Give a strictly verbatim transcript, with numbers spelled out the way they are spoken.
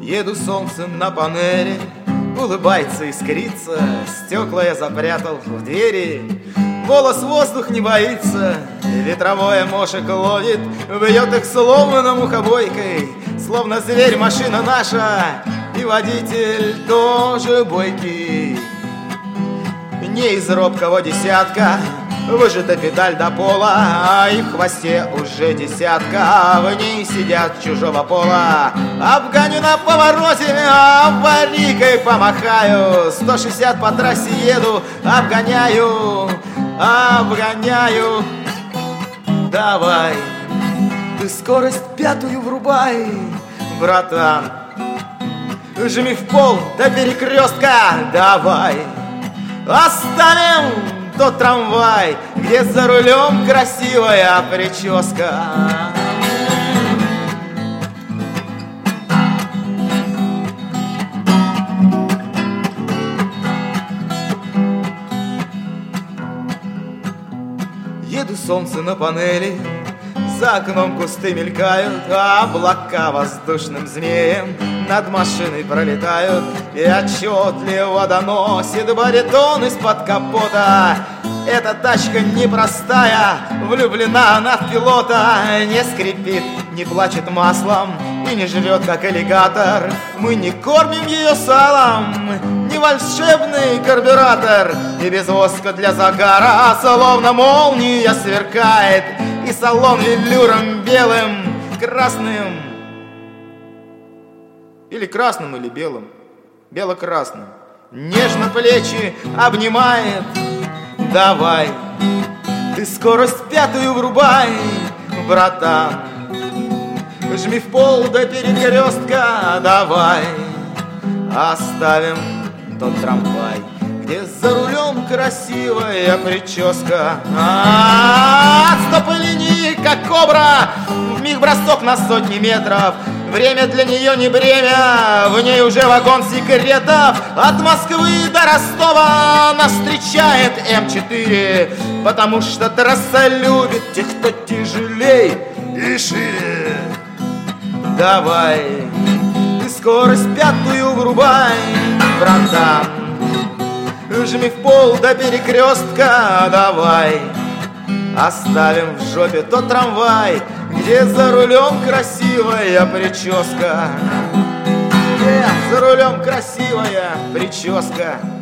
Еду, солнце на панели, улыбается, искрится, стекла я запрятал в двери. Волос воздух не боится, ветровое мошек ловит, бьет их словно мухобойкой, словно зверь машина наша, и водитель тоже бойкий. Не из робкого десятка выжата педаль до пола, а и в хвосте уже десятка, в ней сидят чужого пола. Обгоню на повороте, аварийкой помахаю, сто шестьдесят по трассе еду, обгоняю, обгоняю. Давай, ты скорость пятую врубай, братан, жми в пол до перекрестка. Давай, оставим тот трамвай, где за рулем красивая прическа. Еду, солнце на панели, за окном кусты мелькают, а облака воздушным змеем над машиной пролетают. И отчетливо доносит баритон из-под капота: эта тачка непростая, влюблена она в пилота. Не скрипит, не плачет маслом и не живет, как аллигатор. Мы не кормим ее салом, не волшебный карбюратор. И без воска для загара словно молния сверкает, и салон велюром белым, красным. Или красным, или белым. Бело-красным. Нежно плечи обнимает. Давай, ты скорость пятую врубай, братан, жми в пол до перекрестка. Давай, оставим тот трамвай, где за рулем красивая прическа. А, стоп линии, как кобра, вмиг бросок на сотни метров. Время для нее не бремя, в ней уже вагон секретов. От Москвы до Ростова нас встречает эм четыре, потому что трасса любит тех, кто тяжелей и шире. Давай, ты скорость пятую врубай, братан, жми в пол до перекрестка. Давай, оставим в жопе тот трамвай, где за рулем красивая прическа. Где за рулем красивая прическа.